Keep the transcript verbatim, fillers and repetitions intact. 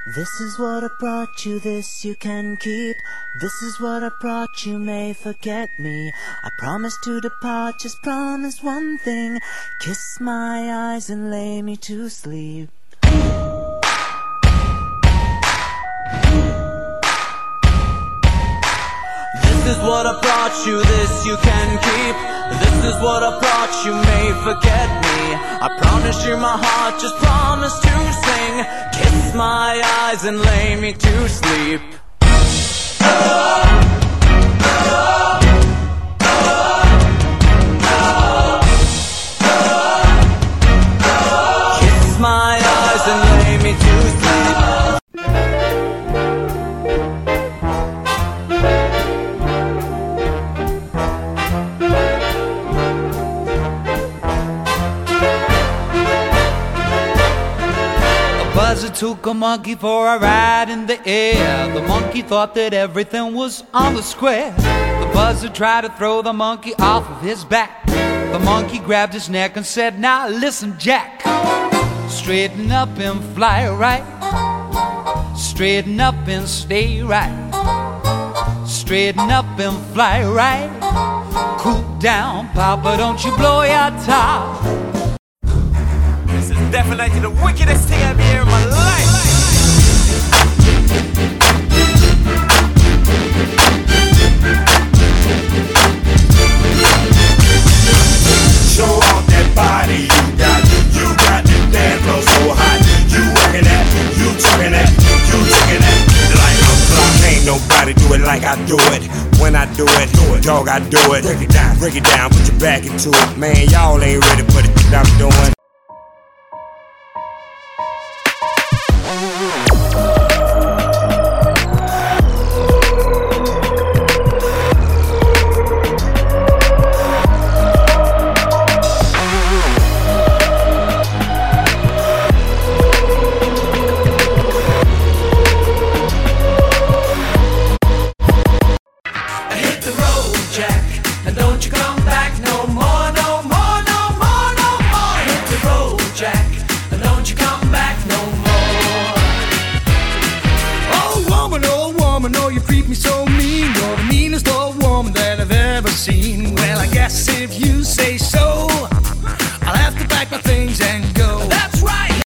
This is what I brought you, this you can keep. This is what I brought you, may forget me. I promise to depart, just promise one thing. Kiss my eyes and lay me to sleep. This is what I brought you, this you can keep. This is what I brought you, may forget me. I promise you my heart, just promise to sing. Kiss my eyes and lay me to sleep. Kiss my eyes and lay me to sleep. Buzzer took a monkey for a ride in the air. The monkey thought that everything was on the square. The buzzer tried to throw the monkey off of his back. The monkey grabbed his neck and said, now listen, Jack. Straighten up and fly right. Straighten up and stay right. Straighten up and fly right. Cool down, Papa, don't you blow your top. This is definitely the wickedest thing I've heard in my life. Show off that body you got. You got the dance floor so hot. You working that, you talking that, you taking that like a clock. Ain't nobody do it like I do it. When I do it, do it, dog, I do it. Break it down, break it down, put your back into it. Man, y'all ain't ready for the shit I'm doing. Well, I guess if you say so.